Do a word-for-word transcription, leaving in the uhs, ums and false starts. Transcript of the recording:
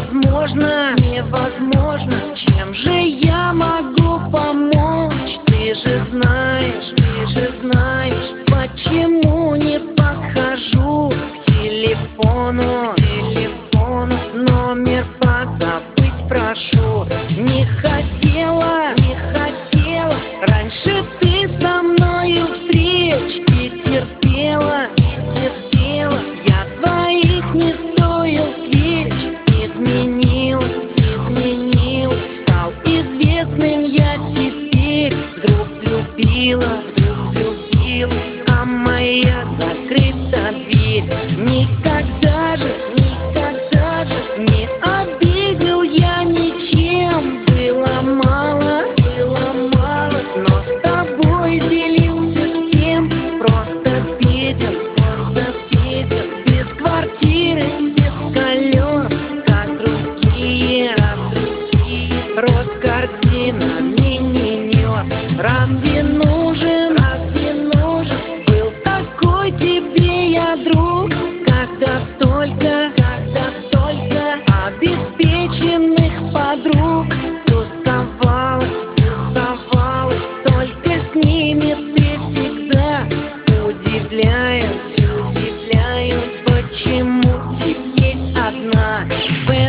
невозможно, невозможно. Чем же я могу помочь? Ты же знаешь, ты же знаешь, почему не подхожу к телефону, к телефону. Номер позабыть прошу. Не хотела, не хотела раньше ты со мною встреч, и терпела, и терпела. Я твоих не стоил свеч. Изменилась, изменилась, стал известным я теперь. Вдруг влюбила, вдруг влюбилась, а моя закрыта дверь. Никогда же, никогда же не обидел я ничем. Было мало, было мало, но с тобой делился всем. Просто беден, просто беден, без квартиры, без колес, как другие, как другие. Рос картинами не нес. Разве нужен, разве нужен был такой тебе я друг? Когда столько, когда столько обеспеченных подруг. Тусовалась, тусовалась, только с ними ты всегда. Удивляюсь, удивляюсь, почему теперь одна.